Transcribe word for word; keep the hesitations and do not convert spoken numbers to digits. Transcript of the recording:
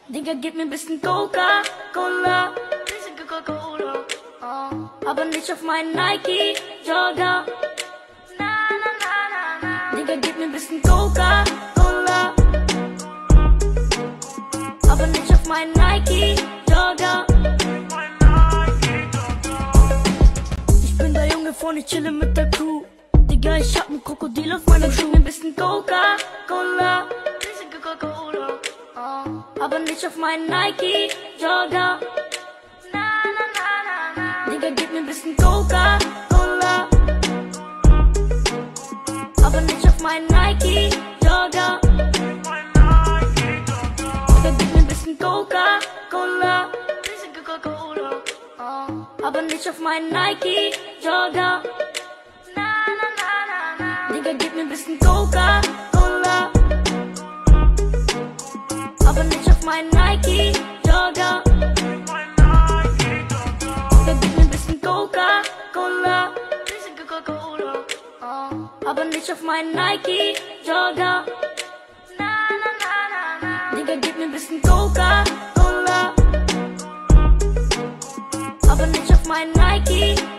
Digga, gib mir ein bisschen Coca-Cola, bisschen Coca-Cola, oh. Aber nicht auf meinen Nike-Jogger. Na, na, na, na, na. Digga, gib mir ein bisschen Coca-Cola, aber nicht auf meinen Nike-Jogger. Ich bin der Junge vorne, chille mit der Crew. Digga, ich hab ein Krokodil auf meinem Schuh. Gib mir ein bisschen Coca-Cola, bisschen Coca-Cola, oh. Aber nicht auf meinen Nike-Jogger. Na, na, na, na, na. Digga, gib mir ein bisschen Coca-Cola, aber nicht auf meinen Nike-Jogger. Digga, gib mir ein bisschen Coca-Cola, bisschen Coca-Cola, oh. Aber nicht auf meinen Nike-Jogger. Na, na, na, na, na. Digga, gib mir ein bisschen Coca-Cola, aber nicht auf meinen Nike-Jogger. Digga, gib mir ein bisschen Coca-Cola, bisschen Coca-Cola, oh. Aber nicht auf meinen Nike-Jogger. Na, na, na, na, na. Digga, gib mir ein bisschen Coca-Cola, aber nicht auf meinen Nike-Jogger.